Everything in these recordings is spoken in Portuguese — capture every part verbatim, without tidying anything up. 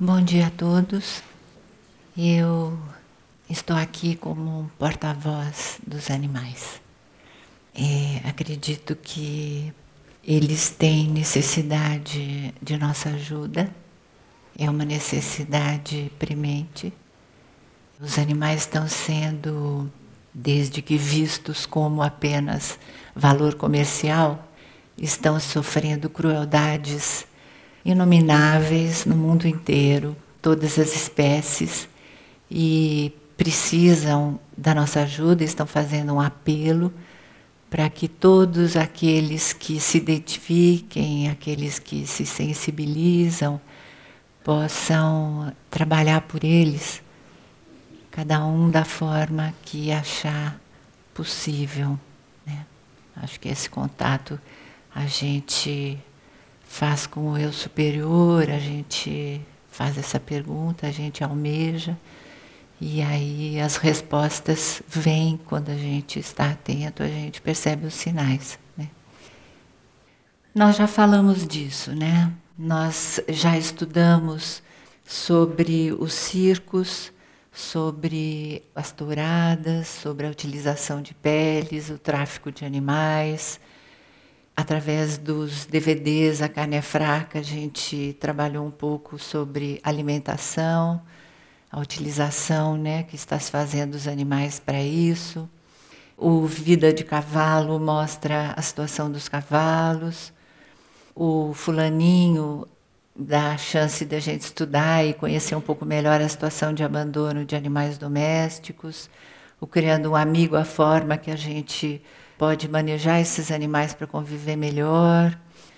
Bom dia a todos. Eu estou aqui como um porta-voz dos animais. É, acredito que eles têm necessidade de nossa ajuda. É uma necessidade premente. Os animais estão sendo, desde que vistos como apenas valor comercial, estão sofrendo crueldades inomináveis no mundo inteiro, todas as espécies, e precisam da nossa ajuda, estão fazendo um apelo para que todos aqueles que se identifiquem, aqueles que se sensibilizam, possam trabalhar por eles, cada um da forma que achar possível, né? Acho que esse contato a gente faz com o eu superior, a gente faz essa pergunta, a gente almeja, e aí as respostas vêm quando a gente está atento, a gente percebe os sinais, né? Nós já falamos disso, né? Nós já estudamos sobre os circos, sobre as touradas, sobre a utilização de peles, o tráfico de animais. Através dos D V Ds A Carne é Fraca, a gente trabalhou um pouco sobre alimentação, a utilização, né, que está se fazendo dos animais para isso. O Vida de Cavalo mostra a situação dos cavalos. O Fulaninho dá a chance de a gente estudar e conhecer um pouco melhor a situação de abandono de animais domésticos. O Criando um Amigo, a forma que a gente pode manejar esses animais para conviver melhor.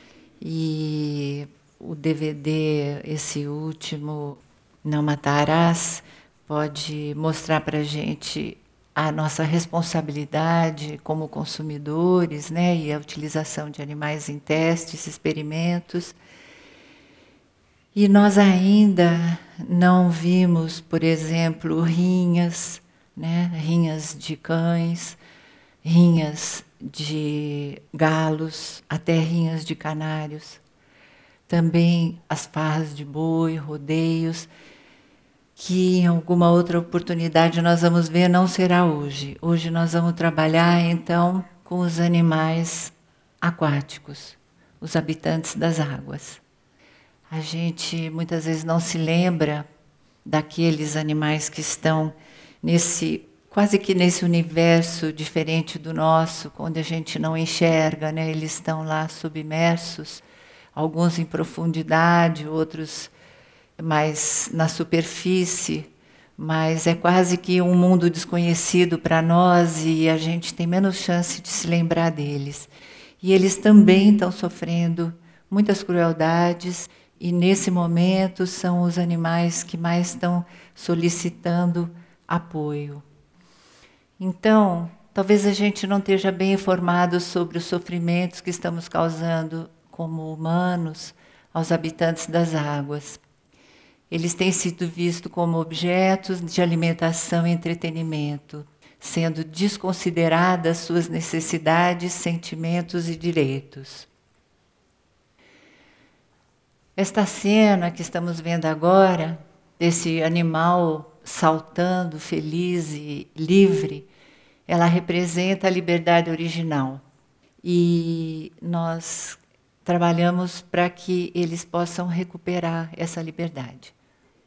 E o D V D, esse último, Não Matarás, pode mostrar para a gente a nossa responsabilidade como consumidores, né, e a utilização de animais em testes, experimentos. E nós ainda não vimos, por exemplo, rinhas, né, rinhas de cães, rinhas de galos, até rinhas de canários. Também as farras de boi, rodeios, que em alguma outra oportunidade nós vamos ver, não será hoje. Hoje nós vamos trabalhar, então, com os animais aquáticos, os habitantes das águas. A gente muitas vezes não se lembra daqueles animais que estão nesse, quase que nesse universo diferente do nosso, onde a gente não enxerga, né? Eles estão lá submersos, alguns em profundidade, outros mais na superfície, mas é quase que um mundo desconhecido para nós e a gente tem menos chance de se lembrar deles. E eles também estão sofrendo muitas crueldades e nesse momento são os animais que mais estão solicitando apoio. Então, talvez a gente não esteja bem informado sobre os sofrimentos que estamos causando como humanos aos habitantes das águas. Eles têm sido vistos como objetos de alimentação e entretenimento, sendo desconsideradas suas necessidades, sentimentos e direitos. Esta cena que estamos vendo agora, desse animal saltando, feliz e livre, ela representa a liberdade original. E nós trabalhamos para que eles possam recuperar essa liberdade.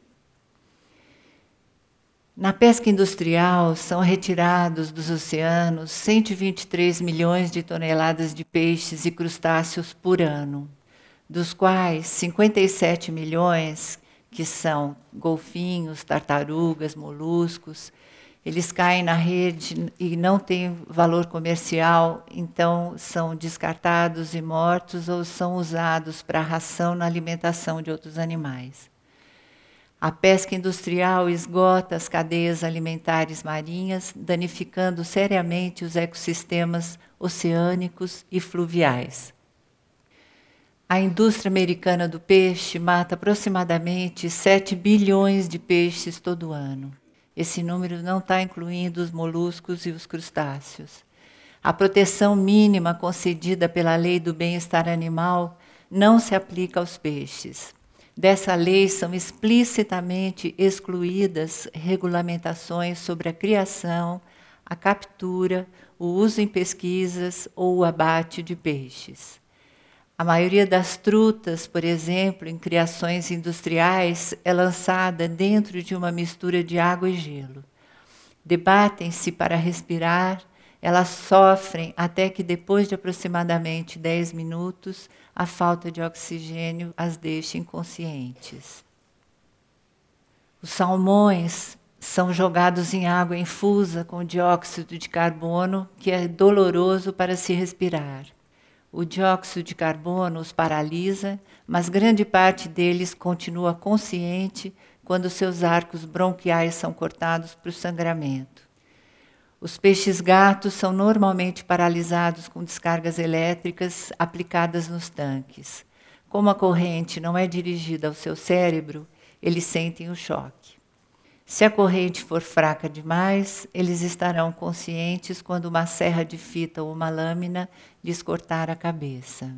Na pesca industrial, são retirados dos oceanos cento e vinte e três milhões de toneladas de peixes e crustáceos por ano, dos quais cinquenta e sete milhões, que são golfinhos, tartarugas, moluscos, eles caem na rede e não têm valor comercial, então são descartados e mortos ou são usados para ração na alimentação de outros animais. A pesca industrial esgota as cadeias alimentares marinhas, danificando seriamente os ecossistemas oceânicos e fluviais. A indústria americana do peixe mata aproximadamente sete bilhões de peixes todo ano. Esse número não está incluindo os moluscos e os crustáceos. A proteção mínima concedida pela Lei do Bem-Estar Animal não se aplica aos peixes. Dessa lei são explicitamente excluídas regulamentações sobre a criação, a captura, o uso em pesquisas ou o abate de peixes. A maioria das trutas, por exemplo, em criações industriais, é lançada dentro de uma mistura de água e gelo. Debatem-se para respirar, elas sofrem até que depois de aproximadamente dez minutos, a falta de oxigênio as deixa inconscientes. Os salmões são jogados em água infusa com dióxido de carbono, que é doloroso para se respirar. O dióxido de carbono os paralisa, mas grande parte deles continua consciente quando seus arcos bronquiais são cortados por sangramento. Os peixes-gatos são normalmente paralisados com descargas elétricas aplicadas nos tanques. Como a corrente não é dirigida ao seu cérebro, eles sentem o choque. Se a corrente for fraca demais, eles estarão conscientes quando uma serra de fita ou uma lâmina lhes cortar a cabeça.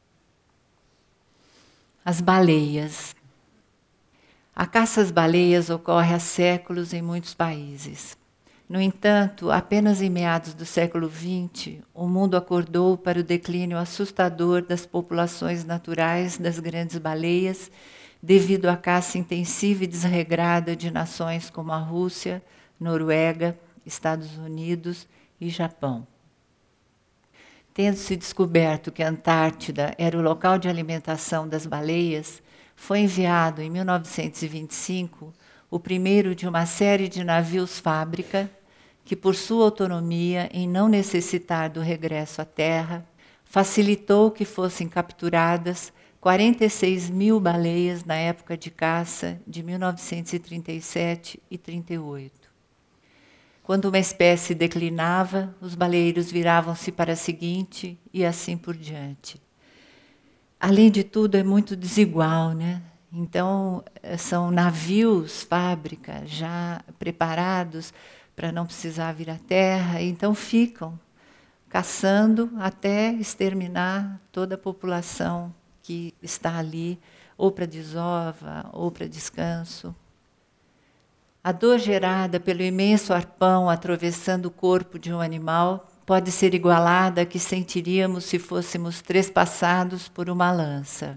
As baleias. A caça às baleias ocorre há séculos em muitos países. No entanto, apenas em meados do século vinte, o mundo acordou para o declínio assustador das populações naturais das grandes baleias, devido à caça intensiva e desregrada de nações como a Rússia, Noruega, Estados Unidos e Japão. Tendo-se descoberto que a Antártida era o local de alimentação das baleias, foi enviado em mil novecentos e vinte e cinco o primeiro de uma série de navios-fábrica que, por sua autonomia em não necessitar do regresso à terra, facilitou que fossem capturadas quarenta e seis mil baleias na época de caça de mil novecentos e trinta e sete e trinta e oito. Quando uma espécie declinava, os baleeiros viravam-se para a seguinte e assim por diante. Além de tudo, é muito desigual, né? Então, são navios, fábrica, já preparados para não precisar vir à terra, então ficam caçando até exterminar toda a população que está ali, ou para desova, ou para descanso. A dor gerada pelo imenso arpão atravessando o corpo de um animal pode ser igualada à que sentiríamos se fôssemos trespassados por uma lança.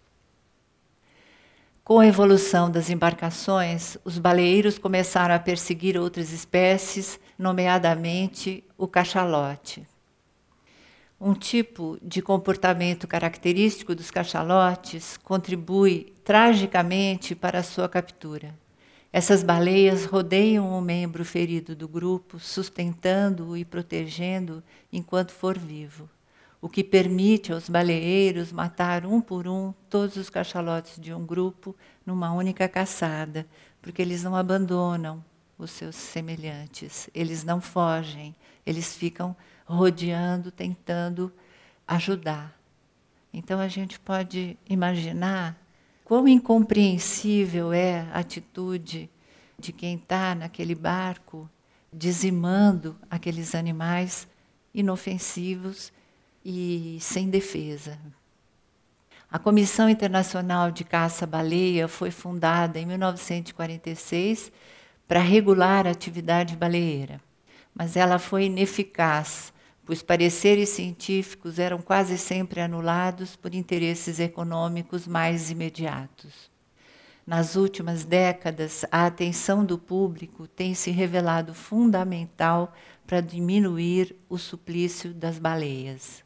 Com a evolução das embarcações, os baleeiros começaram a perseguir outras espécies, nomeadamente o cachalote. Um tipo de comportamento característico dos cachalotes contribui tragicamente para a sua captura. Essas baleias rodeiam o membro ferido do grupo, sustentando-o e protegendo-o enquanto for vivo, o que permite aos baleeiros matar um por um todos os cachalotes de um grupo numa única caçada, porque eles não abandonam os seus semelhantes, eles não fogem, eles ficam rodeando, tentando ajudar. Então a gente pode imaginar quão incompreensível é a atitude de quem está naquele barco, dizimando aqueles animais inofensivos e sem defesa. A Comissão Internacional de Caça-Baleia foi fundada em mil novecentos e quarenta e seis para regular a atividade baleeira, mas ela foi ineficaz, pois pareceres científicos eram quase sempre anulados por interesses econômicos mais imediatos. Nas últimas décadas, a atenção do público tem se revelado fundamental para diminuir o suplício das baleias.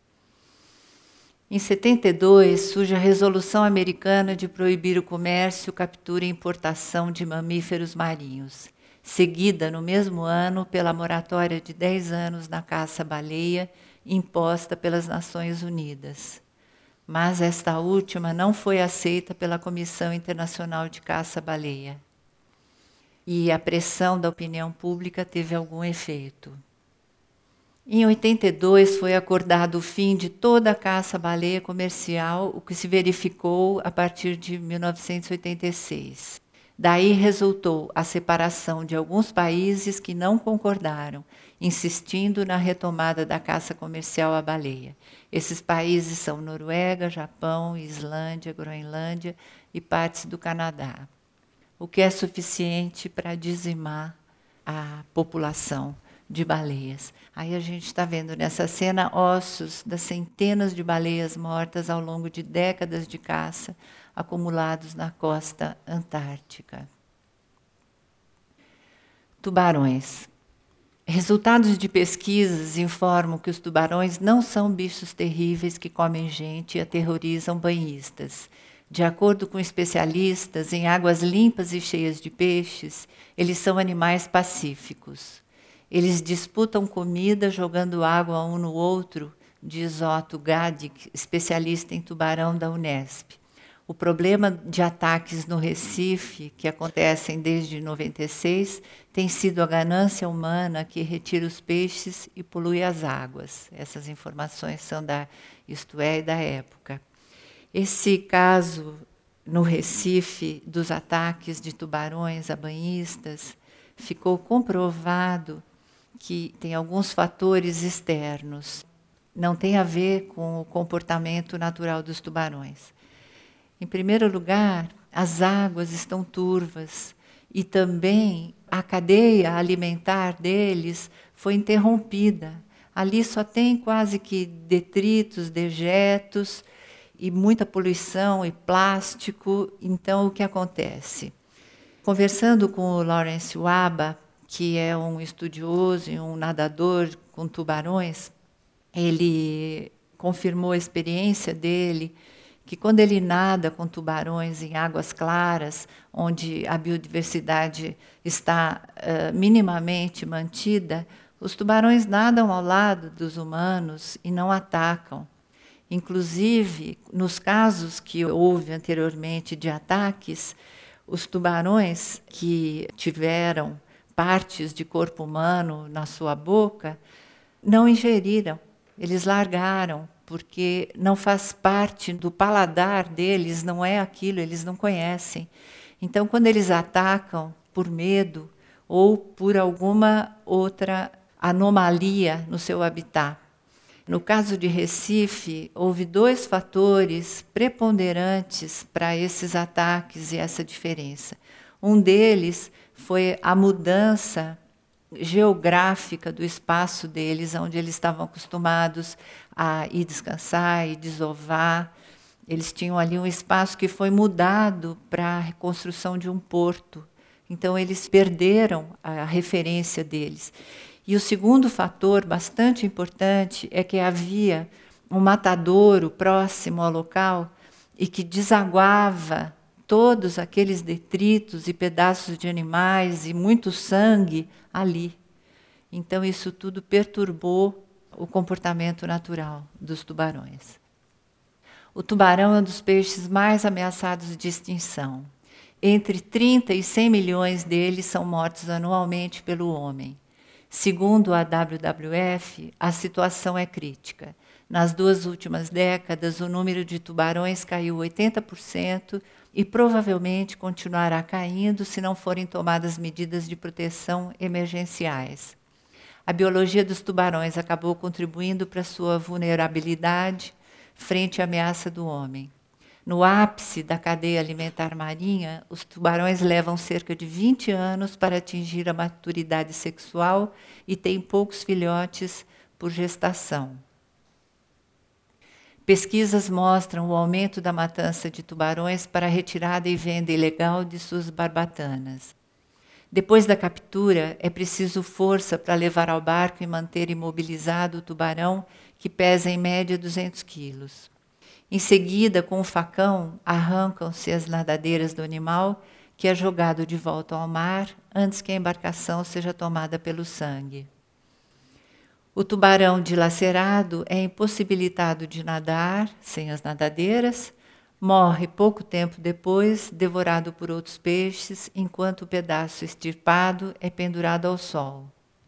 Em setenta e dois, surge a Resolução Americana de proibir o comércio, captura e importação de mamíferos marinhos, seguida no mesmo ano pela moratória de dez anos na caça-baleia, imposta pelas Nações Unidas. Mas esta última não foi aceita pela Comissão Internacional de Caça-Baleia. E a pressão da opinião pública teve algum efeito. Em oitenta e dois foi acordado o fim de toda a caça-baleia comercial, o que se verificou a partir de mil novecentos e oitenta e seis. Daí resultou a separação de alguns países que não concordaram, insistindo na retomada da caça comercial à baleia. Esses países são Noruega, Japão, Islândia, Groenlândia e partes do Canadá, o que é suficiente para dizimar a população de baleias. Aí a gente está vendo nessa cena ossos das centenas de baleias mortas ao longo de décadas de caça, acumulados na costa antártica. Tubarões. Resultados de pesquisas informam que os tubarões não são bichos terríveis que comem gente e aterrorizam banhistas. De acordo com especialistas, em águas limpas e cheias de peixes, eles são animais pacíficos. Eles disputam comida jogando água um no outro, diz Otto Gadig, especialista em tubarão da Unesp. O problema de ataques no Recife, que acontecem desde noventa e seis, tem sido a ganância humana que retira os peixes e polui as águas. Essas informações são da Isto É e da época. Esse caso no Recife dos ataques de tubarões a banhistas ficou comprovado que tem alguns fatores externos. Não tem a ver com o comportamento natural dos tubarões. Em primeiro lugar, as águas estão turvas e também a cadeia alimentar deles foi interrompida. Ali só tem quase que detritos, dejetos e muita poluição e plástico. Então, o que acontece? Conversando com o Lawrence Waba, que é um estudioso e um nadador com tubarões, ele confirmou a experiência dele, que quando ele nada com tubarões em águas claras, onde a biodiversidade está uh, minimamente mantida, os tubarões nadam ao lado dos humanos e não atacam. Inclusive, nos casos que houve anteriormente de ataques, os tubarões que tiveram partes de corpo humano na sua boca não ingeriram, eles largaram, porque não faz parte do paladar deles, não é aquilo, eles não conhecem. Então, quando eles atacam por medo ou por alguma outra anomalia no seu habitat. No caso de Recife, houve dois fatores preponderantes para esses ataques e essa diferença. Um deles foi a mudança geográfica do espaço deles, onde eles estavam acostumados a ir descansar e desovar. Eles tinham ali um espaço que foi mudado para a reconstrução de um porto. Então, eles perderam a referência deles. E o segundo fator bastante importante é que havia um matadouro próximo ao local e que desaguava todos aqueles detritos e pedaços de animais e muito sangue ali. Então, isso tudo perturbou o comportamento natural dos tubarões. O tubarão é um dos peixes mais ameaçados de extinção. Entre trinta e cem milhões deles são mortos anualmente pelo homem. Segundo a W W F, a situação é crítica. Nas duas últimas décadas, o número de tubarões caiu oitenta por cento e provavelmente continuará caindo se não forem tomadas medidas de proteção emergenciais. A biologia dos tubarões acabou contribuindo para sua vulnerabilidade frente à ameaça do homem. No ápice da cadeia alimentar marinha, os tubarões levam cerca de vinte anos para atingir a maturidade sexual e têm poucos filhotes por gestação. Pesquisas mostram o aumento da matança de tubarões para a retirada e venda ilegal de suas barbatanas. Depois da captura, é preciso força para levar ao barco e manter imobilizado o tubarão, que pesa em média duzentos quilos. Em seguida, com o facão, arrancam-se as nadadeiras do animal, que é jogado de volta ao mar antes que a embarcação seja tomada pelo sangue. O tubarão dilacerado é impossibilitado de nadar sem as nadadeiras, morre pouco tempo depois, devorado por outros peixes, enquanto o pedaço extirpado é pendurado ao sol.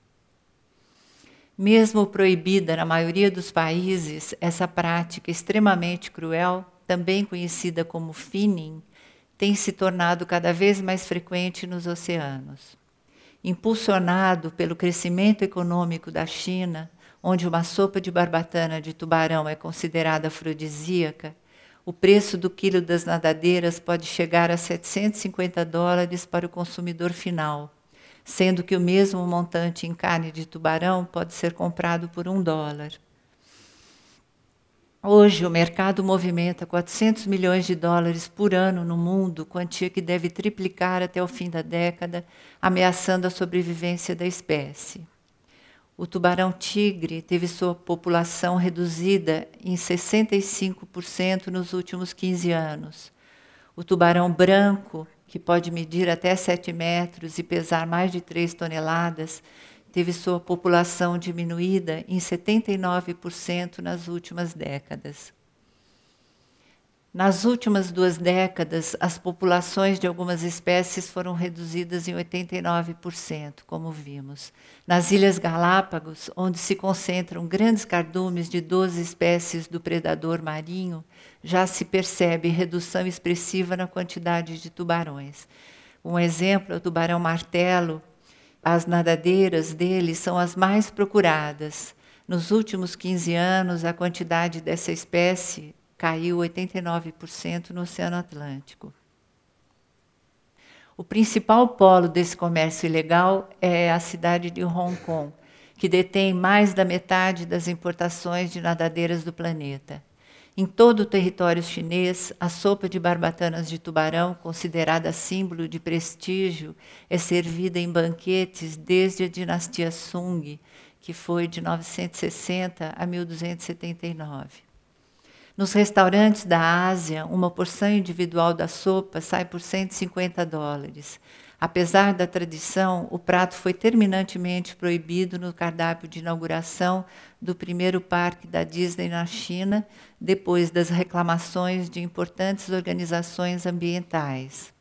Mesmo proibida na maioria dos países, essa prática extremamente cruel, também conhecida como finning, tem se tornado cada vez mais frequente nos oceanos. Impulsionado pelo crescimento econômico da China, onde uma sopa de barbatana de tubarão é considerada afrodisíaca, o preço do quilo das nadadeiras pode chegar a setecentos e cinquenta dólares para o consumidor final, sendo que o mesmo montante em carne de tubarão pode ser comprado por um dólar. Hoje, o mercado movimenta quatrocentos milhões de dólares por ano no mundo, quantia que deve triplicar até o fim da década, ameaçando a sobrevivência da espécie. O tubarão-tigre teve sua população reduzida em sessenta e cinco por cento nos últimos quinze anos. O tubarão branco, que pode medir até sete metros e pesar mais de três toneladas, teve sua população diminuída em setenta e nove por cento nas últimas décadas. Nas últimas duas décadas, as populações de algumas espécies foram reduzidas em oitenta e nove por cento, como vimos. Nas Ilhas Galápagos, onde se concentram grandes cardumes de doze espécies do predador marinho, já se percebe redução expressiva na quantidade de tubarões. Um exemplo é o tubarão-martelo. As nadadeiras dele são as mais procuradas. Nos últimos quinze anos, a quantidade dessa espécie caiu oitenta e nove por cento no Oceano Atlântico. O principal polo desse comércio ilegal é a cidade de Hong Kong, que detém mais da metade das importações de nadadeiras do planeta. Em todo o território chinês, a sopa de barbatanas de tubarão, considerada símbolo de prestígio, é servida em banquetes desde a dinastia Sung, que foi de novecentos e sessenta a mil duzentos e setenta e nove. Nos restaurantes da Ásia, uma porção individual da sopa sai por cento e cinquenta dólares. Apesar da tradição, o prato foi terminantemente proibido no cardápio de inauguração do primeiro parque da Disney na China, depois das reclamações de importantes organizações ambientais.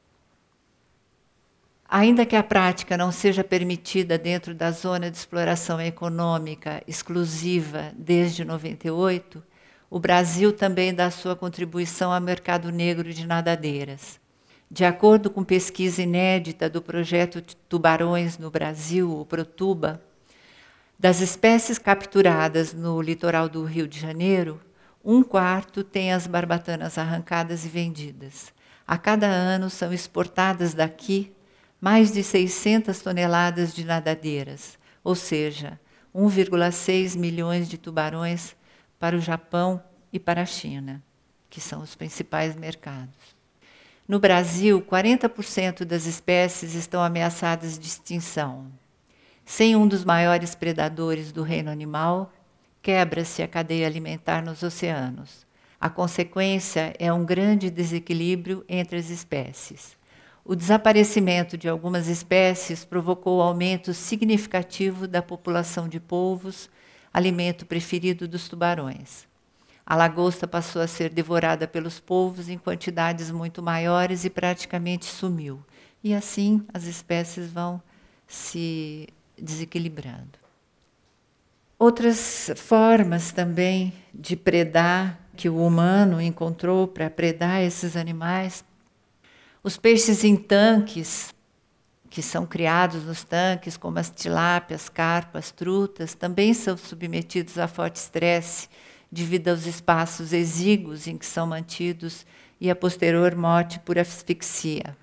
Ainda que a prática não seja permitida dentro da zona de exploração econômica exclusiva desde noventa e oito, o Brasil também dá sua contribuição ao mercado negro de nadadeiras. De acordo com pesquisa inédita do projeto Tubarões no Brasil, o Protuba, das espécies capturadas no litoral do Rio de Janeiro, um quarto tem as barbatanas arrancadas e vendidas. A cada ano são exportadas daqui mais de seiscentas toneladas de nadadeiras, ou seja, um vírgula seis milhões de tubarões para o Japão e para a China, que são os principais mercados. No Brasil, quarenta por cento das espécies estão ameaçadas de extinção. Sem um dos maiores predadores do reino animal, quebra-se a cadeia alimentar nos oceanos. A consequência é um grande desequilíbrio entre as espécies. O desaparecimento de algumas espécies provocou o aumento significativo da população de polvos, alimento preferido dos tubarões. A lagosta passou a ser devorada pelos polvos em quantidades muito maiores e praticamente sumiu. E assim as espécies vão se desequilibrando. Outras formas também de predar que o humano encontrou para predar esses animais, os peixes em tanques, que são criados nos tanques, como as tilápias, carpas, trutas, também são submetidos a forte estresse devido aos espaços exíguos em que são mantidos e a posterior morte por asfixia.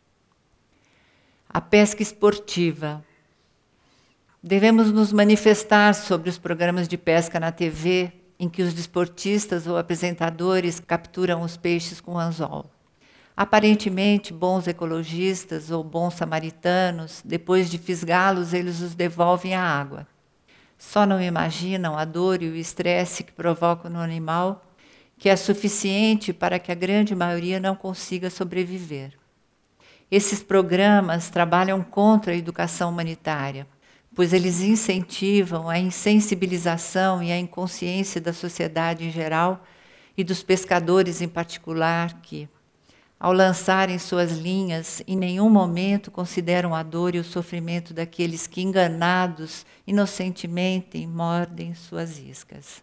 A pesca esportiva. Devemos nos manifestar sobre os programas de pesca na T V em que os desportistas ou apresentadores capturam os peixes com anzol. Aparentemente, bons ecologistas ou bons samaritanos, depois de fisgá-los, eles os devolvem à água. Só não imaginam a dor e o estresse que provocam no animal, que é suficiente para que a grande maioria não consiga sobreviver. Esses programas trabalham contra a educação humanitária, pois eles incentivam a insensibilização e a inconsciência da sociedade em geral e dos pescadores em particular, que, ao lançarem suas linhas, em nenhum momento consideram a dor e o sofrimento daqueles que, enganados, inocentemente, mordem suas iscas.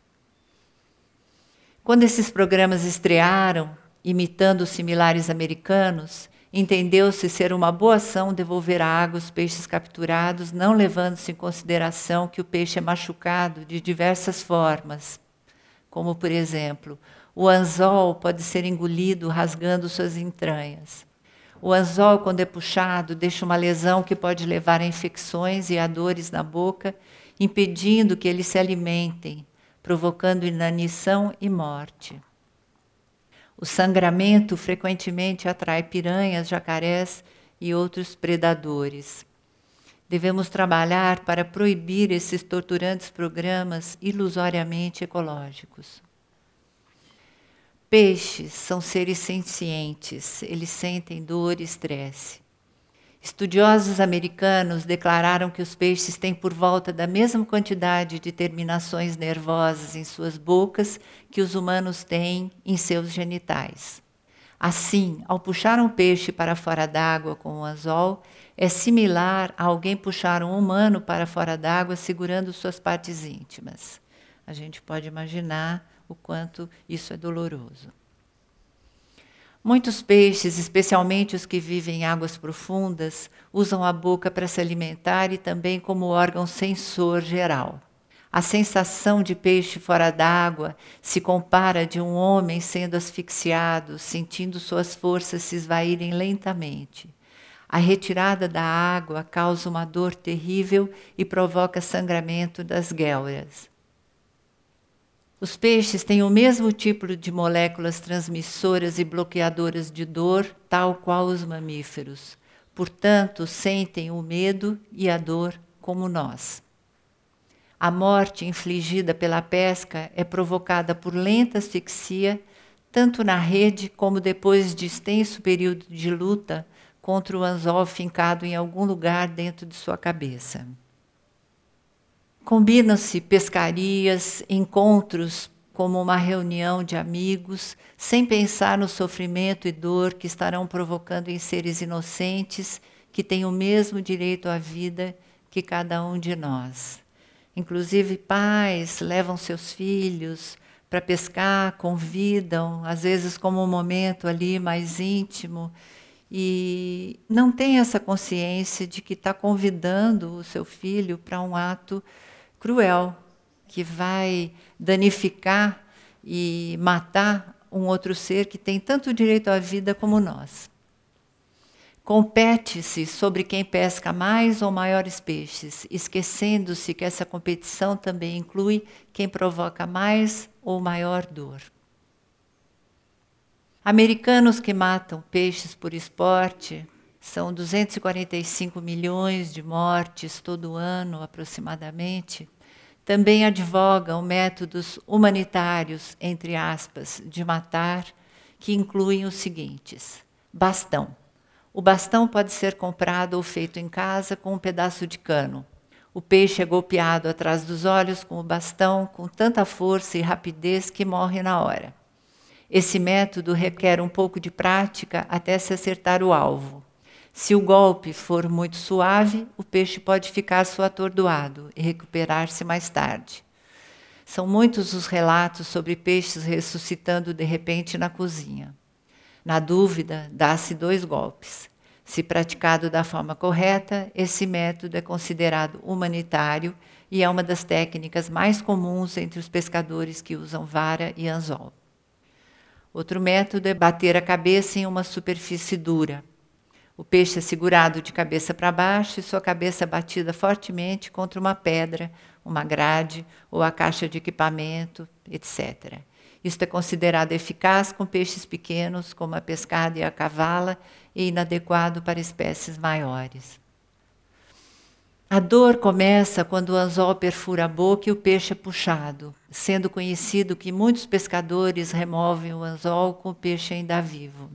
Quando esses programas estrearam, imitando os similares americanos, entendeu-se ser uma boa ação devolver à água os peixes capturados, não levando-se em consideração que o peixe é machucado de diversas formas, como, por exemplo, o anzol pode ser engolido rasgando suas entranhas. O anzol, quando é puxado, deixa uma lesão que pode levar a infecções e a dores na boca, impedindo que eles se alimentem, provocando inanição e morte. O sangramento frequentemente atrai piranhas, jacarés e outros predadores. Devemos trabalhar para proibir esses torturantes programas ilusoriamente ecológicos. Peixes são seres sencientes, eles sentem dor e estresse. Estudiosos americanos declararam que os peixes têm por volta da mesma quantidade de terminações nervosas em suas bocas que os humanos têm em seus genitais. Assim, ao puxar um peixe para fora d'água com um anzol, é similar a alguém puxar um humano para fora d'água segurando suas partes íntimas. A gente pode imaginar o quanto isso é doloroso. Muitos peixes, especialmente os que vivem em águas profundas, usam a boca para se alimentar e também como órgão sensor geral. A sensação de peixe fora d'água se compara de um homem sendo asfixiado, sentindo suas forças se esvaírem lentamente. A retirada da água causa uma dor terrível e provoca sangramento das guelras. Os peixes têm o mesmo tipo de moléculas transmissoras e bloqueadoras de dor, tal qual os mamíferos. Portanto, sentem o medo e a dor como nós. A morte infligida pela pesca é provocada por lenta asfixia, tanto na rede como depois de extenso período de luta contra o anzol fincado em algum lugar dentro de sua cabeça. Combinam-se pescarias, encontros como uma reunião de amigos, sem pensar no sofrimento e dor que estarão provocando em seres inocentes que têm o mesmo direito à vida que cada um de nós. Inclusive, pais levam seus filhos para pescar, convidam, às vezes como um momento ali mais íntimo, e não tem essa consciência de que está convidando o seu filho para um ato cruel, que vai danificar e matar um outro ser que tem tanto direito à vida como nós. Compete-se sobre quem pesca mais ou maiores peixes, esquecendo-se que essa competição também inclui quem provoca mais ou maior dor. Americanos que matam peixes por esporte, são duzentos e quarenta e cinco milhões de mortes todo ano, aproximadamente, também advogam métodos humanitários, entre aspas, de matar, que incluem os seguintes: bastão. O bastão pode ser comprado ou feito em casa com um pedaço de cano. O peixe é golpeado atrás dos olhos com o bastão com tanta força e rapidez que morre na hora. Esse método requer um pouco de prática até se acertar o alvo. Se o golpe for muito suave, o peixe pode ficar só atordoado e recuperar-se mais tarde. São muitos os relatos sobre peixes ressuscitando de repente na cozinha. Na dúvida, dá-se dois golpes. Se praticado da forma correta, esse método é considerado humanitário e é uma das técnicas mais comuns entre os pescadores que usam vara e anzol. Outro método é bater a cabeça em uma superfície dura. O peixe é segurado de cabeça para baixo e sua cabeça batida fortemente contra uma pedra, uma grade ou a caixa de equipamento, etcétera. Isto é considerado eficaz com peixes pequenos, como a pescada e a cavala, e inadequado para espécies maiores. A dor começa quando o anzol perfura a boca e o peixe é puxado, sendo conhecido que muitos pescadores removem o anzol com o peixe ainda vivo.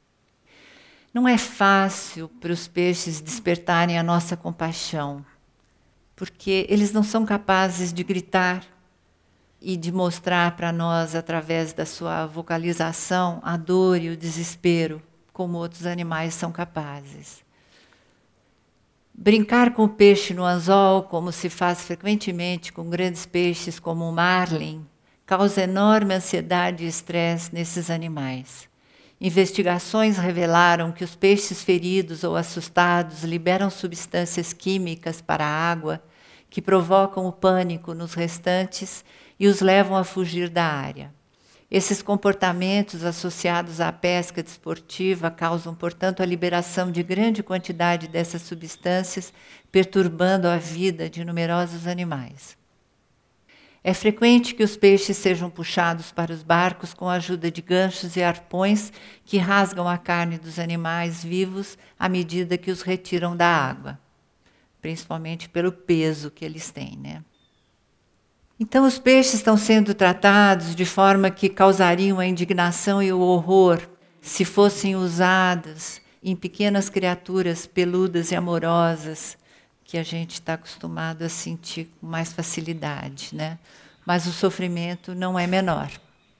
Não é fácil para os peixes despertarem a nossa compaixão, porque eles não são capazes de gritar e de mostrar para nós, através da sua vocalização, a dor e o desespero, como outros animais são capazes. Brincar com o peixe no anzol, como se faz frequentemente com grandes peixes como o marlin, causa enorme ansiedade e estresse nesses animais. Investigações revelaram que os peixes feridos ou assustados liberam substâncias químicas para a água que provocam o pânico nos restantes e os levam a fugir da área. Esses comportamentos associados à pesca desportiva causam, portanto, a liberação de grande quantidade dessas substâncias, perturbando a vida de numerosos animais. É frequente que os peixes sejam puxados para os barcos com a ajuda de ganchos e arpões que rasgam a carne dos animais vivos à medida que os retiram da água, principalmente pelo peso que eles têm, né? Então, os peixes estão sendo tratados de forma que causariam a indignação e o horror se fossem usados em pequenas criaturas peludas e amorosas que a gente está acostumado a sentir com mais facilidade, né? Mas o sofrimento não é menor.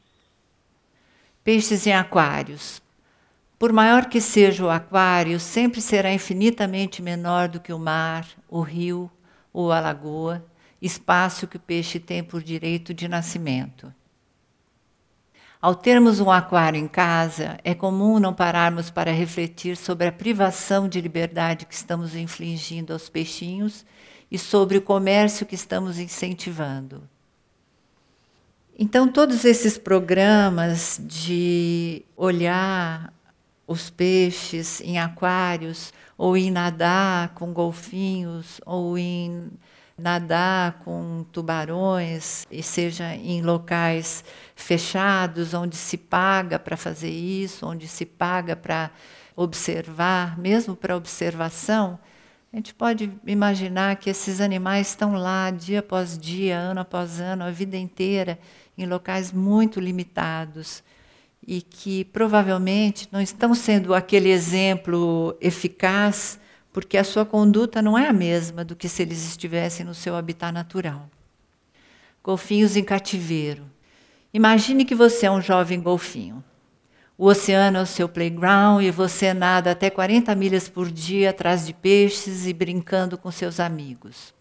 Peixes em aquários. Por maior que seja o aquário, sempre será infinitamente menor do que o mar, o rio ou a lagoa, espaço que o peixe tem por direito de nascimento. Ao termos um aquário em casa, é comum não pararmos para refletir sobre a privação de liberdade que estamos infligindo aos peixinhos e sobre o comércio que estamos incentivando. Então, todos esses programas de olhar os peixes em aquários, ou em nadar com golfinhos, ou em nadar com tubarões, e seja em locais fechados, onde se paga para fazer isso, onde se paga para observar, mesmo para observação, a gente pode imaginar que esses animais estão lá dia após dia, ano após ano, a vida inteira, em locais muito limitados, e que provavelmente não estão sendo aquele exemplo eficaz, porque a sua conduta não é a mesma do que se eles estivessem no seu habitat natural. Golfinhos em cativeiro. Imagine que você é um jovem golfinho. O oceano é o seu playground e você nada até quarenta milhas por dia atrás de peixes e brincando com seus amigos.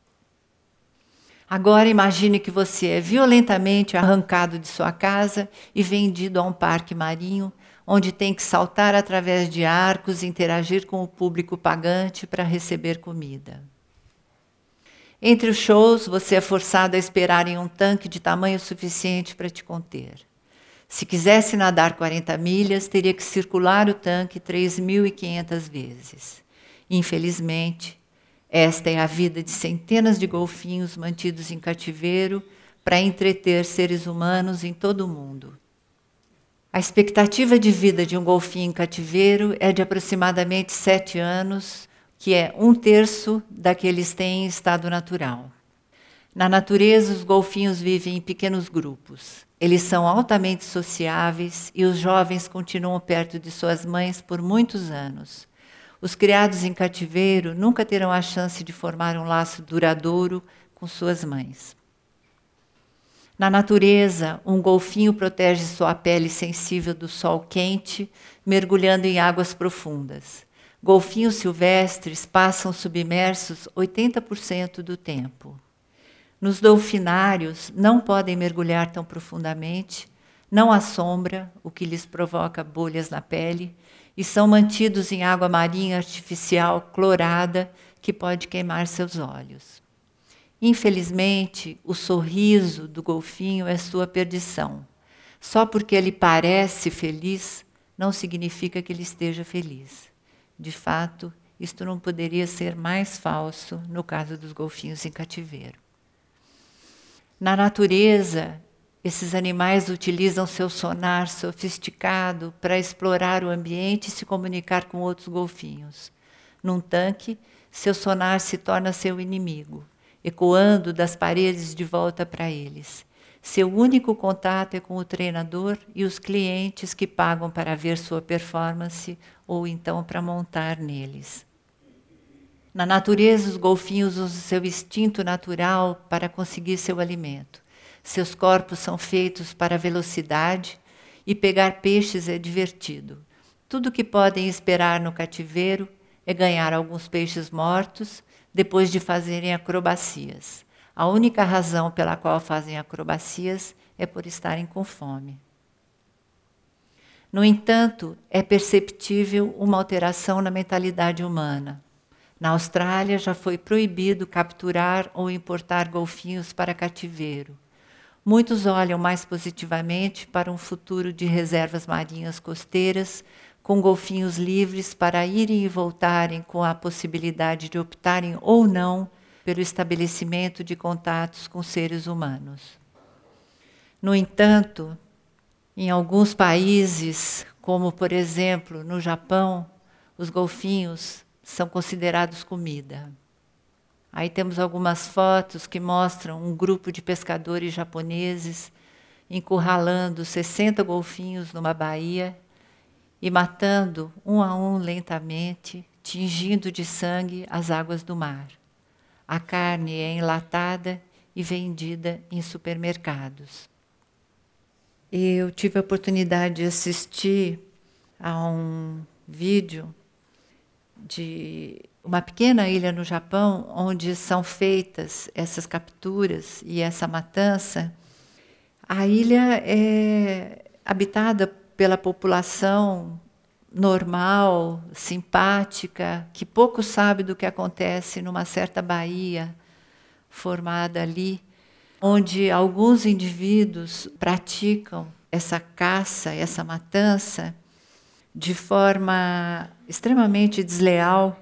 Agora imagine que você é violentamente arrancado de sua casa e vendido a um parque marinho, onde tem que saltar através de arcos e interagir com o público pagante para receber comida. Entre os shows, você é forçado a esperar em um tanque de tamanho suficiente para te conter. Se quisesse nadar quarenta milhas, teria que circular o tanque três mil e quinhentas vezes. Infelizmente, esta é a vida de centenas de golfinhos mantidos em cativeiro para entreter seres humanos em todo o mundo. A expectativa de vida de um golfinho em cativeiro é de aproximadamente sete anos, que é um terço da que eles têm em estado natural. Na natureza, os golfinhos vivem em pequenos grupos. Eles são altamente sociáveis e os jovens continuam perto de suas mães por muitos anos. Os criados em cativeiro nunca terão a chance de formar um laço duradouro com suas mães. Na natureza, um golfinho protege sua pele sensível do sol quente, mergulhando em águas profundas. Golfinhos silvestres passam submersos oitenta por cento do tempo. Nos dolfinários, não podem mergulhar tão profundamente, não há sombra, o que lhes provoca bolhas na pele, e são mantidos em água marinha artificial clorada, que pode queimar seus olhos. Infelizmente, o sorriso do golfinho é sua perdição. Só porque ele parece feliz, não significa que ele esteja feliz. De fato, isto não poderia ser mais falso no caso dos golfinhos em cativeiro. Na natureza, esses animais utilizam seu sonar sofisticado para explorar o ambiente e se comunicar com outros golfinhos. Num tanque, seu sonar se torna seu inimigo, ecoando das paredes de volta para eles. Seu único contato é com o treinador e os clientes que pagam para ver sua performance ou então para montar neles. Na natureza, os golfinhos usam seu instinto natural para conseguir seu alimento. Seus corpos são feitos para a velocidade e pegar peixes é divertido. Tudo o que podem esperar no cativeiro é ganhar alguns peixes mortos depois de fazerem acrobacias. A única razão pela qual fazem acrobacias é por estarem com fome. No entanto, é perceptível uma alteração na mentalidade humana. Na Austrália, já foi proibido capturar ou importar golfinhos para cativeiro. muitos olham mais positivamente para um futuro de reservas marinhas costeiras, com golfinhos livres para irem e voltarem, com a possibilidade de optarem ou não pelo estabelecimento de contatos com seres humanos. No entanto, em alguns países, como por exemplo no Japão, os golfinhos são considerados comida. Aí temos algumas fotos que mostram um grupo de pescadores japoneses encurralando sessenta golfinhos numa baía e matando um a um lentamente, tingindo de sangue as águas do mar. A carne é enlatada e vendida em supermercados. Eu tive a oportunidade de assistir a um vídeo de uma pequena ilha no Japão, onde são feitas essas capturas e essa matança. A ilha é habitada pela população normal, simpática, que pouco sabe do que acontece numa certa baía formada ali, onde alguns indivíduos praticam essa caça, essa matança, de forma extremamente desleal,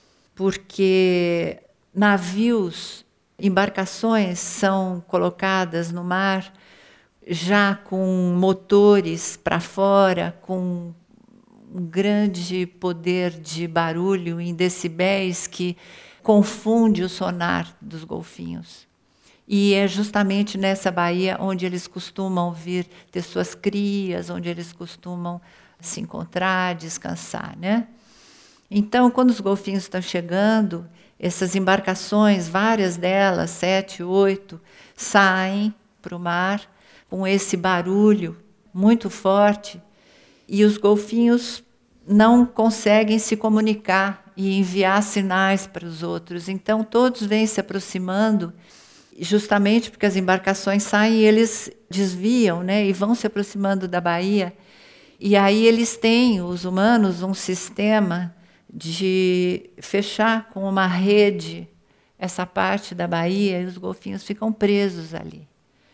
porque navios, embarcações são colocadas no mar já com motores para fora, com um grande poder de barulho em decibéis que confunde o sonar dos golfinhos. E é justamente nessa baía onde eles costumam vir ter suas crias, onde eles costumam se encontrar, descansar, né? Então, quando os golfinhos estão chegando, essas embarcações, várias delas, sete, oito, saem para o mar com esse barulho muito forte, e os golfinhos não conseguem se comunicar e enviar sinais para os outros. Então, todos vêm se aproximando, justamente porque as embarcações saem e eles desviam, né, e vão se aproximando da baía. E aí eles têm, os humanos, um sistema de fechar com uma rede essa parte da baía e os golfinhos ficam presos ali.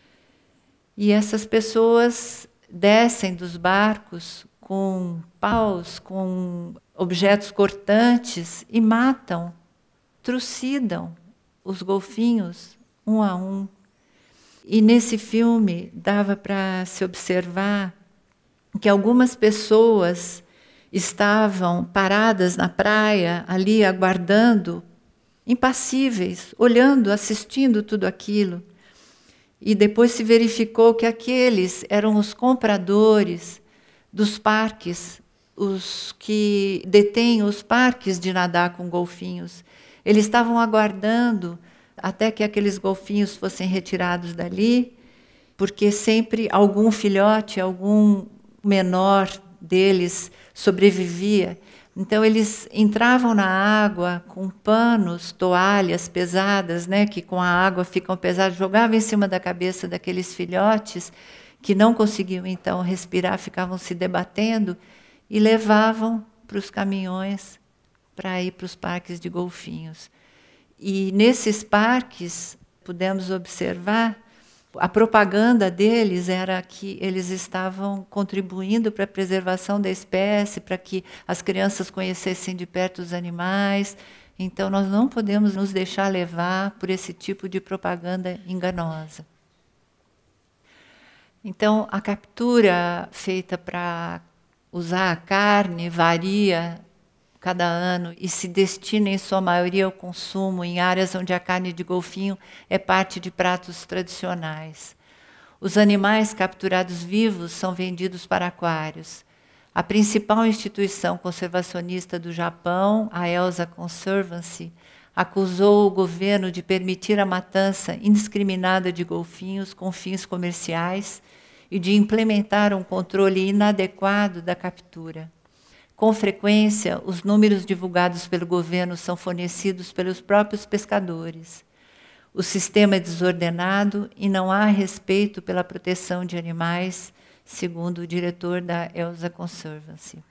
E essas pessoas descem dos barcos com paus, com objetos cortantes e matam, trucidam os golfinhos um a um. E nesse filme dava para se observar que algumas pessoas estavam paradas na praia, ali aguardando, impassíveis, olhando, assistindo tudo aquilo. E depois se verificou que aqueles eram os compradores dos parques, os que detêm os parques de nadar com golfinhos. Eles estavam aguardando até que aqueles golfinhos fossem retirados dali, porque sempre algum filhote, algum menor deles sobrevivia. Então eles entravam na água com panos, toalhas pesadas, né, que com a água ficam pesadas, jogavam em cima da cabeça daqueles filhotes que não conseguiam então respirar, ficavam se debatendo e levavam para os caminhões para ir para os parques de golfinhos. E nesses parques pudemos observar a propaganda deles era que eles estavam contribuindo para a preservação da espécie, para que as crianças conhecessem de perto os animais. Então, nós não podemos nos deixar levar por esse tipo de propaganda enganosa. Então, a captura feita para usar a carne varia cada ano e se destina em sua maioria ao consumo em áreas onde a carne de golfinho é parte de pratos tradicionais. Os animais capturados vivos são vendidos para aquários. A principal instituição conservacionista do Japão, a Elsa Conservancy, acusou o governo de permitir a matança indiscriminada de golfinhos com fins comerciais e de implementar um controle inadequado da captura. Com frequência, os números divulgados pelo governo são fornecidos pelos próprios pescadores. O sistema é desordenado e não há respeito pela proteção de animais, segundo o diretor da Elsa Conservancy.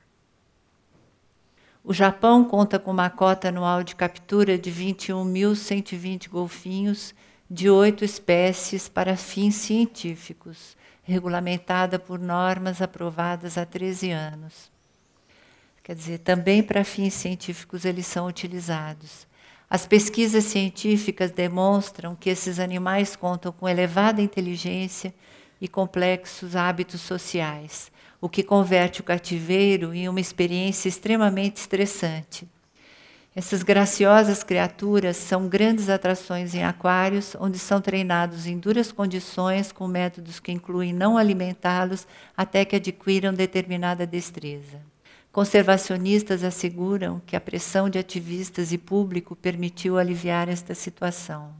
O Japão conta com uma cota anual de captura de vinte e um mil cento e vinte golfinhos, de oito espécies para fins científicos, regulamentada por normas aprovadas há treze anos. Quer dizer, também para fins científicos eles são utilizados. As pesquisas científicas demonstram que esses animais contam com elevada inteligência e complexos hábitos sociais, o que converte o cativeiro em uma experiência extremamente estressante. Essas graciosas criaturas são grandes atrações em aquários, onde são treinados em duras condições, com métodos que incluem não alimentá-los até que adquiram determinada destreza. Conservacionistas asseguram que a pressão de ativistas e público permitiu aliviar esta situação.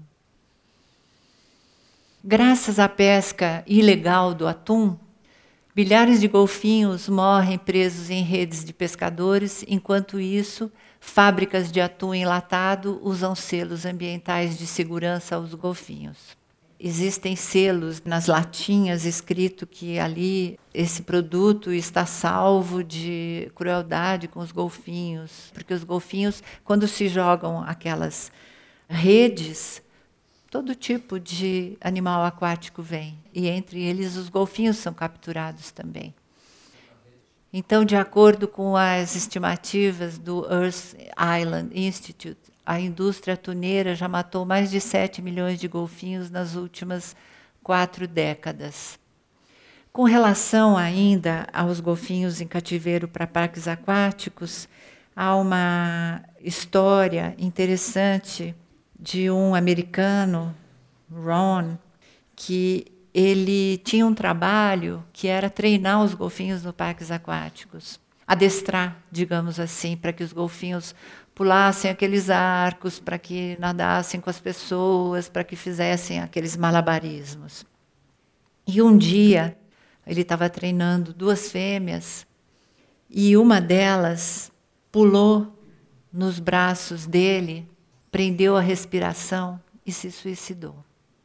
Graças à pesca ilegal do atum, milhares de golfinhos morrem presos em redes de pescadores, enquanto isso, fábricas de atum enlatado usam selos ambientais de segurança aos golfinhos. Existem selos nas latinhas escrito que ali esse produto está salvo de crueldade com os golfinhos, porque os golfinhos, quando se jogam aquelas redes, todo tipo de animal aquático vem, e entre eles os golfinhos são capturados também. Então, de acordo com as estimativas do Earth Island Institute, a indústria atuneira já matou mais de sete milhões de golfinhos nas últimas quatro décadas. Com relação ainda aos golfinhos em cativeiro para parques aquáticos, há uma história interessante de um americano, Ron, que ele tinha um trabalho que era treinar os golfinhos nos parques aquáticos, adestrar, digamos assim, para que os golfinhos pulassem aqueles arcos, para que nadassem com as pessoas, para que fizessem aqueles malabarismos. E um dia, ele estava treinando duas fêmeas, e uma delas pulou nos braços dele, prendeu a respiração e se suicidou.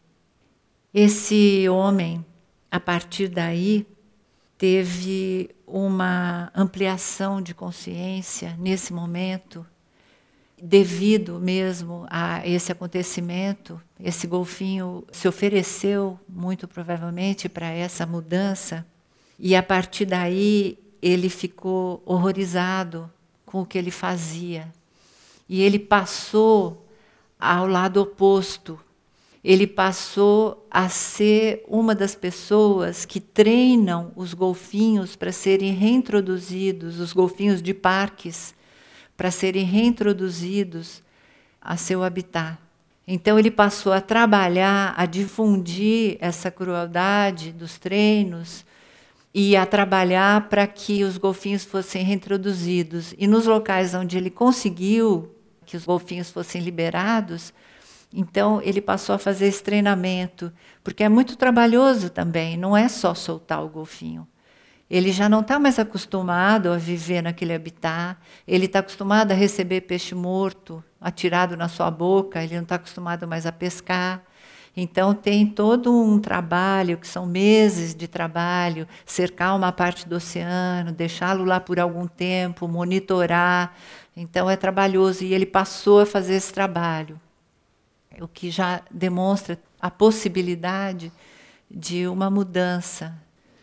Esse homem, a partir daí, teve uma ampliação de consciência nesse momento, devido mesmo a esse acontecimento. Esse golfinho se ofereceu, muito provavelmente, para essa mudança, e a partir daí ele ficou horrorizado com o que ele fazia. E ele passou ao lado oposto. Ele passou a ser uma das pessoas que treinam os golfinhos para serem reintroduzidos, os golfinhos de parques, para serem reintroduzidos a seu habitat. Então ele passou a trabalhar, a difundir essa crueldade dos treinos e a trabalhar para que os golfinhos fossem reintroduzidos. E nos locais onde ele conseguiu que os golfinhos fossem liberados, então ele passou a fazer esse treinamento, porque é muito trabalhoso também, não é só soltar o golfinho. Ele já não está mais acostumado a viver naquele habitat, ele está acostumado a receber peixe morto, atirado na sua boca, ele não está acostumado mais a pescar. Então tem todo um trabalho, que são meses de trabalho, cercar uma parte do oceano, deixá-lo lá por algum tempo, monitorar. Então é trabalhoso, e ele passou a fazer esse trabalho, o que já demonstra a possibilidade de uma mudança.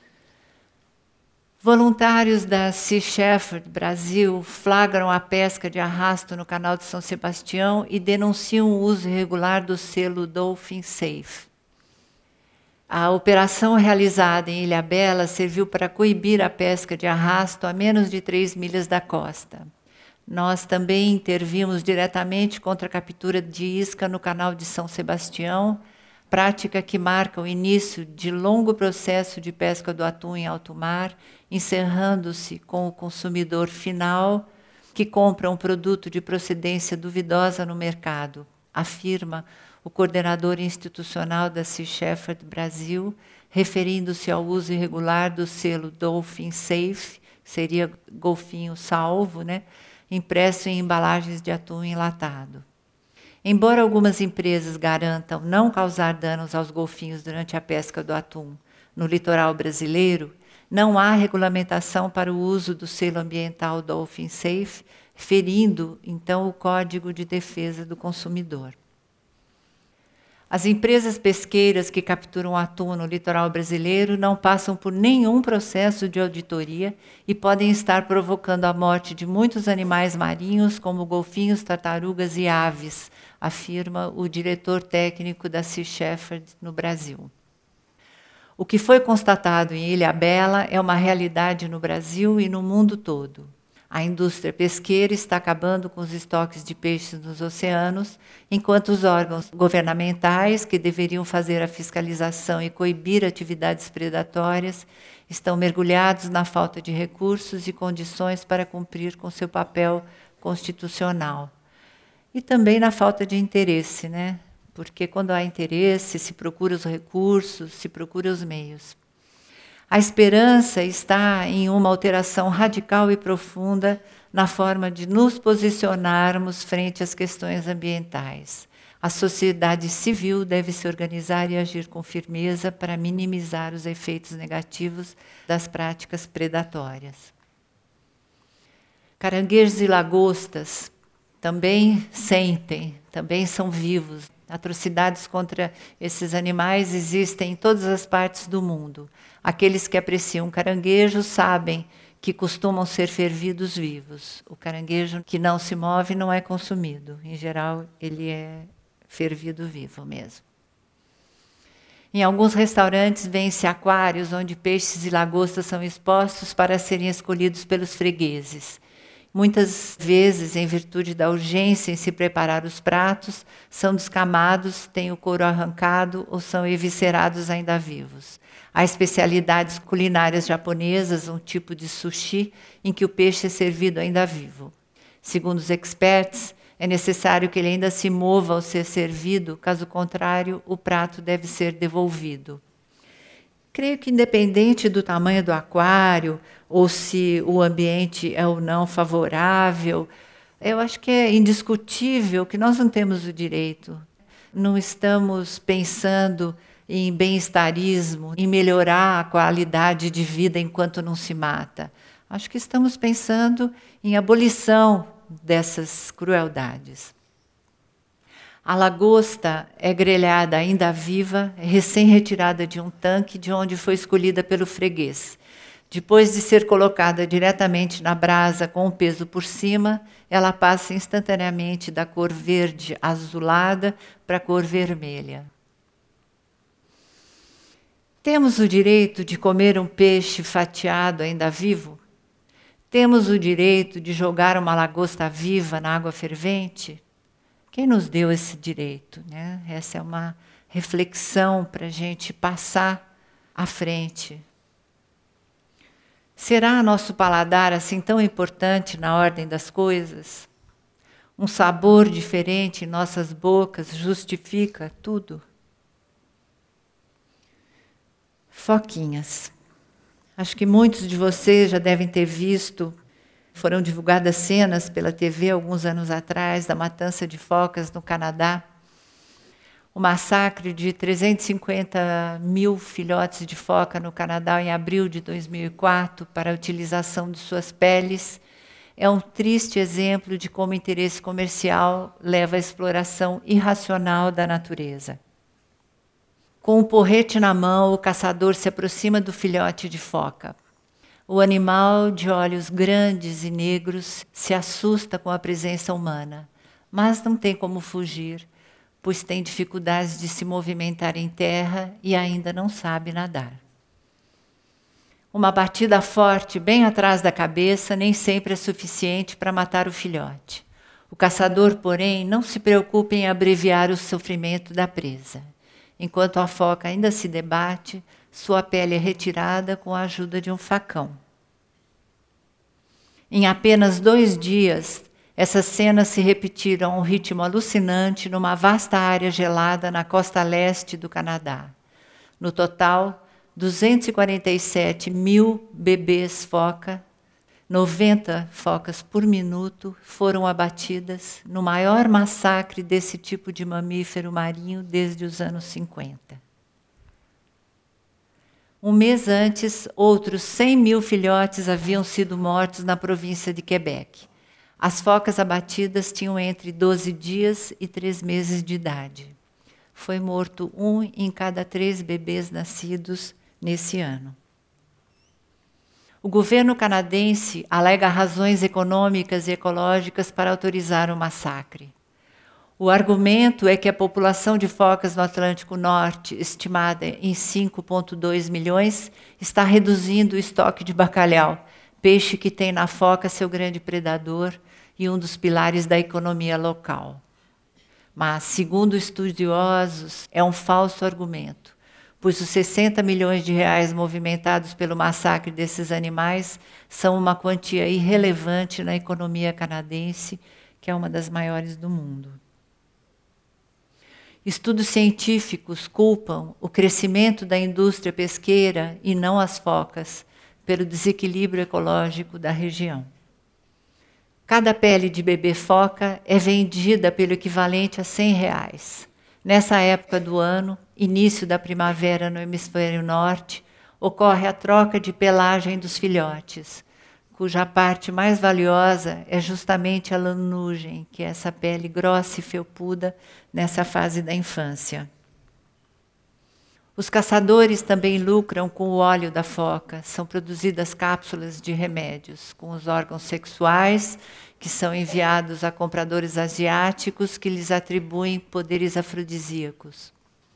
Voluntários da Sea Shepherd Brasil flagram a pesca de arrasto no canal de São Sebastião e denunciam o uso irregular do selo Dolphin Safe. A operação realizada em Ilhabela serviu para coibir a pesca de arrasto a menos de três milhas da costa. Nós também intervimos diretamente contra a captura de isca no canal de São Sebastião, prática que marca o início de longo processo de pesca do atum em alto mar, encerrando-se com o consumidor final que compra um produto de procedência duvidosa no mercado, afirma o coordenador institucional da Sea Shepherd Brasil, referindo-se ao uso irregular do selo Dolphin Safe, seria golfinho salvo, né, impresso em embalagens de atum enlatado. Embora algumas empresas garantam não causar danos aos golfinhos durante a pesca do atum no litoral brasileiro, não há regulamentação para o uso do selo ambiental Dolphin Safe, ferindo, então, o Código de Defesa do Consumidor. As empresas pesqueiras que capturam atum no litoral brasileiro não passam por nenhum processo de auditoria e podem estar provocando a morte de muitos animais marinhos, como golfinhos, tartarugas e aves, afirma o diretor técnico da Sea Shepherd no Brasil. O que foi constatado em Ilhabela é uma realidade no Brasil e no mundo todo. A indústria pesqueira está acabando com os estoques de peixes nos oceanos, enquanto os órgãos governamentais, que deveriam fazer a fiscalização e coibir atividades predatórias, estão mergulhados na falta de recursos e condições para cumprir com seu papel constitucional. E também na falta de interesse, né? Porque quando há interesse, se procura os recursos, se procura os meios. A esperança está em uma alteração radical e profunda na forma de nos posicionarmos frente às questões ambientais. A sociedade civil deve se organizar e agir com firmeza para minimizar os efeitos negativos das práticas predatórias. Caranguejos e lagostas também sentem, também são vivos. Atrocidades contra esses animais existem em todas as partes do mundo. Aqueles que apreciam caranguejo sabem que costumam ser fervidos vivos. O caranguejo que não se move não é consumido. Em geral, ele é fervido vivo mesmo. Em alguns restaurantes vêm-se aquários onde peixes e lagostas são expostos para serem escolhidos pelos fregueses. Muitas vezes, em virtude da urgência em se preparar os pratos, são descamados, têm o couro arrancado ou são eviscerados ainda vivos. Há especialidades culinárias japonesas, um tipo de sushi, em que o peixe é servido ainda vivo. Segundo os experts, é necessário que ele ainda se mova ao ser servido, caso contrário, o prato deve ser devolvido. Creio que, independente do tamanho do aquário, ou se o ambiente é ou não favorável, eu acho que é indiscutível que nós não temos o direito. Não estamos pensando em bem-estarismo, em melhorar a qualidade de vida enquanto não se mata. Acho que estamos pensando em abolição dessas crueldades. A lagosta é grelhada ainda viva, recém-retirada de um tanque de onde foi escolhida pelo freguês. Depois de ser colocada diretamente na brasa com o peso por cima, ela passa instantaneamente da cor verde azulada para a cor vermelha. Temos o direito de comer um peixe fatiado ainda vivo? Temos o direito de jogar uma lagosta viva na água fervente? Quem nos deu esse direito, né? Essa é uma reflexão para a gente passar à frente. Será nosso paladar assim tão importante na ordem das coisas? Um sabor diferente em nossas bocas justifica tudo? Foquinhas. Acho que muitos de vocês já devem ter visto. Foram divulgadas cenas pela T V alguns anos atrás da matança de focas no Canadá. O massacre de trezentos e cinquenta mil filhotes de foca no Canadá em abril de dois mil e quatro para a utilização de suas peles é um triste exemplo de como o interesse comercial leva à exploração irracional da natureza. Com um porrete na mão, o caçador se aproxima do filhote de foca. O animal, de olhos grandes e negros, se assusta com a presença humana, mas não tem como fugir, pois tem dificuldades de se movimentar em terra e ainda não sabe nadar. Uma batida forte bem atrás da cabeça nem sempre é suficiente para matar o filhote. O caçador, porém, não se preocupa em abreviar o sofrimento da presa. Enquanto a foca ainda se debate, sua pele é retirada com a ajuda de um facão. Em apenas dois dias, essas cenas se repetiram a um ritmo alucinante numa vasta área gelada na costa leste do Canadá. No total, duzentos e quarenta e sete mil bebês foca, noventa focas por minuto, foram abatidas no maior massacre desse tipo de mamífero marinho desde os anos cinquenta. Um mês antes, outros cem mil filhotes haviam sido mortos na província de Quebec. As focas abatidas tinham entre doze dias e três meses de idade. foi morto um em cada três bebês nascidos nesse ano. O governo canadense alega razões econômicas e ecológicas para autorizar o massacre. O argumento é que a população de focas no Atlântico Norte, estimada em cinco vírgula dois milhões, está reduzindo o estoque de bacalhau, peixe que tem na foca seu grande predador e um dos pilares da economia local. Mas, segundo estudiosos, é um falso argumento, pois os sessenta milhões de reais movimentados pelo massacre desses animais são uma quantia irrelevante na economia canadense, que é uma das maiores do mundo. Estudos científicos culpam o crescimento da indústria pesqueira e não as focas pelo desequilíbrio ecológico da região. Cada pele de bebê foca é vendida pelo equivalente a cem reais. Nessa época do ano, início da primavera no hemisfério norte, ocorre a troca de pelagem dos filhotes, cuja parte mais valiosa é justamente a lanugem, que é essa pele grossa e felpuda nessa fase da infância. Os caçadores também lucram com o óleo da foca. São produzidas cápsulas de remédios com os órgãos sexuais, que são enviados a compradores asiáticos que lhes atribuem poderes afrodisíacos.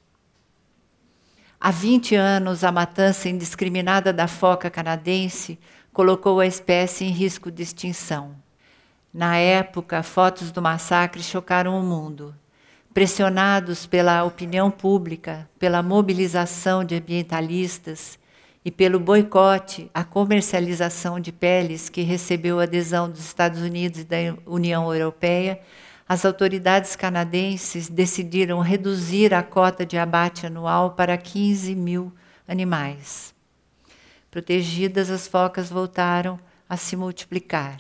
Há vinte anos, a matança indiscriminada da foca canadense colocou a espécie em risco de extinção. Na época, fotos do massacre chocaram o mundo. Pressionados pela opinião pública, pela mobilização de ambientalistas e pelo boicote à comercialização de peles que recebeu a adesão dos Estados Unidos e da União Europeia, as autoridades canadenses decidiram reduzir a cota de abate anual para quinze mil animais. Protegidas, as focas voltaram a se multiplicar.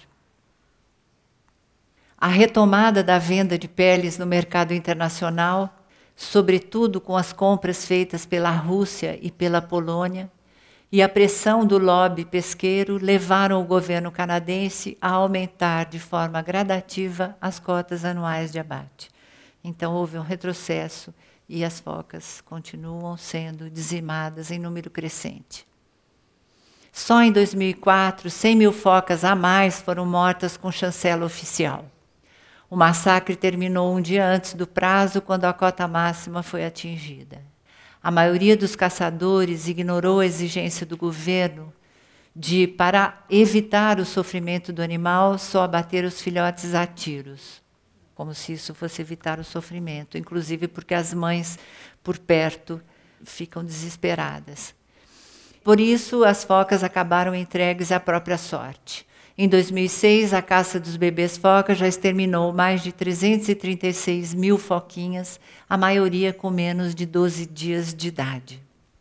A retomada da venda de peles no mercado internacional, sobretudo com as compras feitas pela Rússia e pela Polônia, e a pressão do lobby pesqueiro levaram o governo canadense a aumentar de forma gradativa as cotas anuais de abate. Então houve um retrocesso e as focas continuam sendo dizimadas em número crescente. Só em dois mil e quatro, cem mil focas a mais foram mortas com chancela oficial. O massacre terminou um dia antes do prazo, quando a cota máxima foi atingida. A maioria dos caçadores ignorou a exigência do governo de, para evitar o sofrimento do animal, só abater os filhotes a tiros, como se isso fosse evitar o sofrimento, inclusive porque as mães por perto ficam desesperadas. Por isso, as focas acabaram entregues à própria sorte. Em dois mil e seis, a caça dos bebês focas já exterminou mais de trezentos e trinta e seis mil foquinhas, a maioria com menos de doze dias de idade.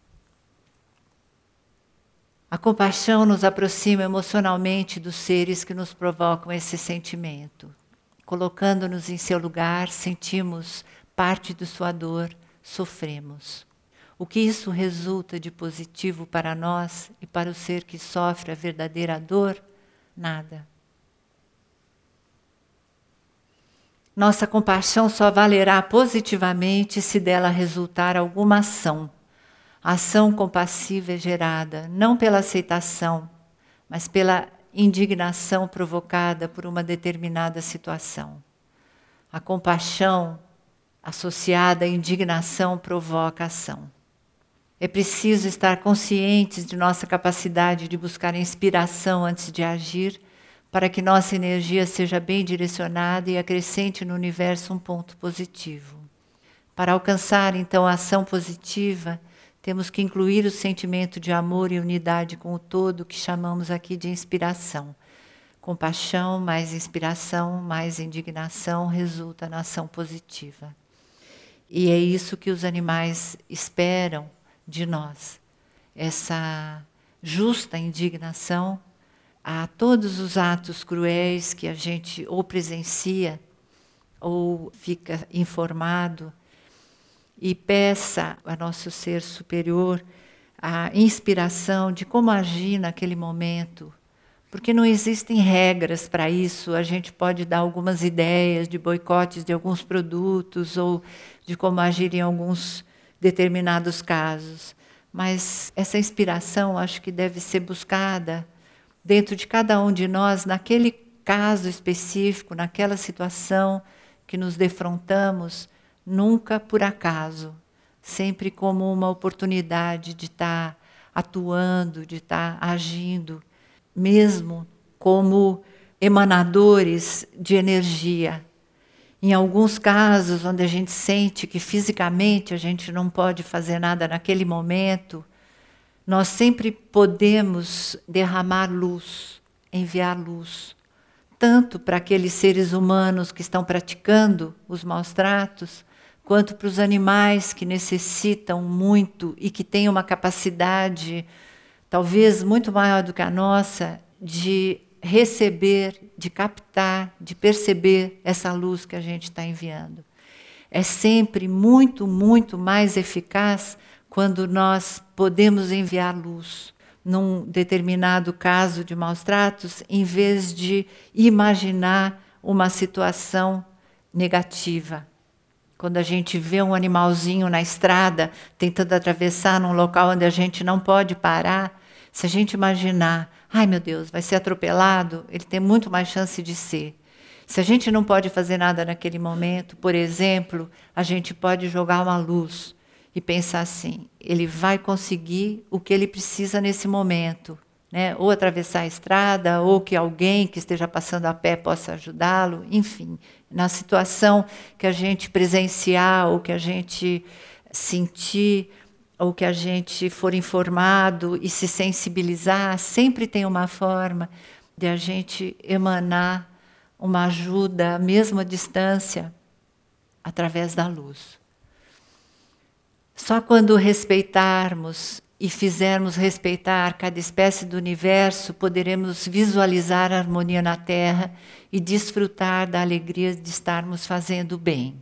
A compaixão nos aproxima emocionalmente dos seres que nos provocam esse sentimento. Colocando-nos em seu lugar, sentimos parte de sua dor, sofremos. O que isso resulta de positivo para nós e para o ser que sofre a verdadeira dor? Nada. Nossa compaixão só valerá positivamente se dela resultar alguma ação. A ação compassiva é gerada não pela aceitação, mas pela indignação provocada por uma determinada situação. A compaixão associada à indignação provoca ação. É preciso estar conscientes de nossa capacidade de buscar inspiração antes de agir, para que nossa energia seja bem direcionada e acrescente no universo um ponto positivo. Para alcançar, então, a ação positiva, temos que incluir o sentimento de amor e unidade com o todo, que chamamos aqui de inspiração. Compaixão mais inspiração mais indignação resulta na ação positiva. E é isso que os animais esperam de nós, essa justa indignação a todos os atos cruéis que a gente ou presencia ou fica informado, e peça a nosso ser superior a inspiração de como agir naquele momento Porque não existem regras para isso. A gente pode dar algumas ideias de boicotes de alguns produtos ou de como agir em alguns determinados casos. Mas essa inspiração acho que deve ser buscada dentro de cada um de nós, naquele caso específico, naquela situação que nos defrontamos, nunca por acaso, sempre como uma oportunidade de estar atuando, de estar agindo, mesmo como emanadores de energia. Em alguns casos, onde a gente sente que fisicamente a gente não pode fazer nada naquele momento, nós sempre podemos derramar luz, enviar luz, tanto para aqueles seres humanos que estão praticando os maus tratos, quanto para os animais que necessitam muito e que têm uma capacidade talvez muito maior do que a nossa de receber, de captar, de perceber essa luz que a gente está enviando. É sempre muito, muito mais eficaz quando nós podemos enviar luz num determinado caso de maus tratos, em vez de imaginar uma situação negativa. Quando a gente vê um animalzinho na estrada tentando atravessar num local onde a gente não pode parar, se a gente imaginar, ai meu Deus, vai ser atropelado, ele tem muito mais chance de ser. Se a gente não pode fazer nada naquele momento, por exemplo, a gente pode jogar uma luz e pensar assim, ele vai conseguir o que ele precisa nesse momento, né? Ou atravessar a estrada, ou que alguém que esteja passando a pé possa ajudá-lo, enfim, na situação que a gente presenciar, ou que a gente sentir, ou que a gente for informado e se sensibilizar, sempre tem uma forma de a gente emanar uma ajuda, mesmo à distância, através da luz. Só quando respeitarmos e fizermos respeitar cada espécie do universo, poderemos visualizar a harmonia na Terra e desfrutar da alegria de estarmos fazendo o bem.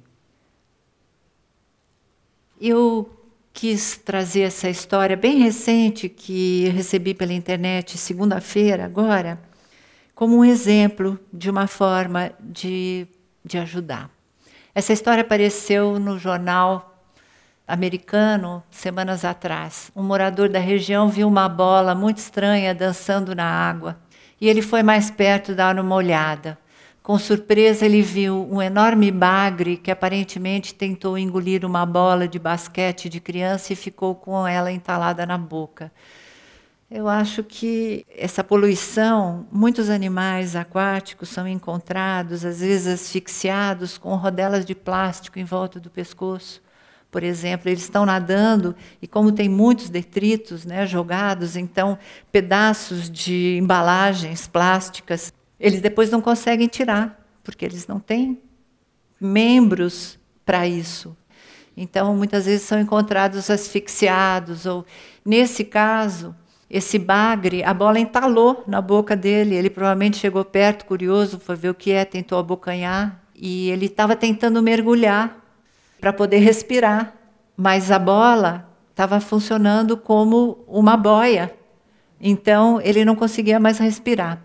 Eu quis trazer essa história bem recente que recebi pela internet segunda-feira agora, como um exemplo de uma forma de, de ajudar. Essa história apareceu no jornal americano semanas atrás. Um morador da região viu uma bola muito estranha dançando na água e ele foi mais perto dar uma olhada. Com surpresa, ele viu um enorme bagre que aparentemente tentou engolir uma bola de basquete de criança e ficou com ela entalada na boca. Eu acho que essa poluição, muitos animais aquáticos são encontrados, às vezes asfixiados, com rodelas de plástico em volta do pescoço. Por exemplo, eles estão nadando e como tem muitos detritos, né, jogados, então pedaços de embalagens plásticas, eles depois não conseguem tirar, porque eles não têm membros para isso. Então, muitas vezes são encontrados asfixiados, ou, nesse caso, esse bagre, a bola entalou na boca dele, ele provavelmente chegou perto, curioso, foi ver o que é, tentou abocanhar, e ele estava tentando mergulhar para poder respirar, mas a bola estava funcionando como uma boia, então ele não conseguia mais respirar.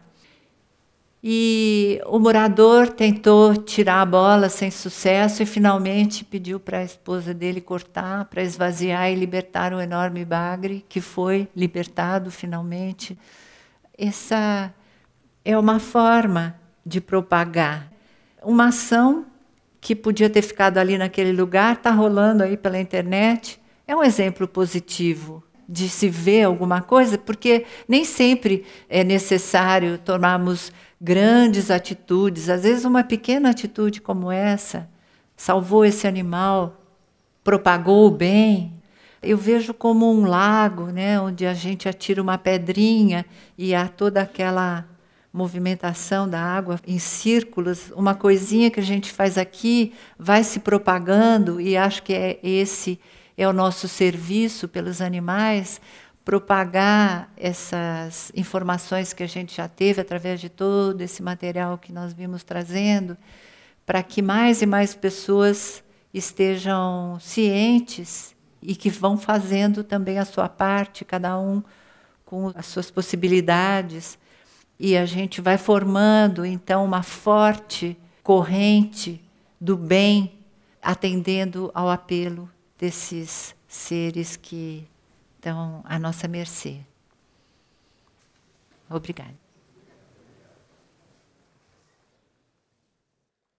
E o morador tentou tirar a bola sem sucesso e finalmente pediu para a esposa dele cortar, para esvaziar e libertar o enorme bagre, que foi libertado finalmente. Essa é uma forma de propagar uma ação que podia ter ficado ali naquele lugar, está rolando aí pela internet. É um exemplo positivo de se ver alguma coisa, porque nem sempre é necessário tomarmos grandes atitudes. Às vezes uma pequena atitude como essa salvou esse animal, propagou o bem. Eu vejo como um lago, né, onde a gente atira uma pedrinha e há toda aquela movimentação da água em círculos. Uma coisinha que a gente faz aqui vai se propagando, e acho que é esse é o nosso serviço pelos animais, propagar essas informações que a gente já teve através de todo esse material que nós vimos trazendo, para que mais e mais pessoas estejam cientes e que vão fazendo também a sua parte, cada um com as suas possibilidades, E a gente vai formando, então, uma forte corrente do bem, atendendo ao apelo desses seres que estão à nossa mercê. Obrigada.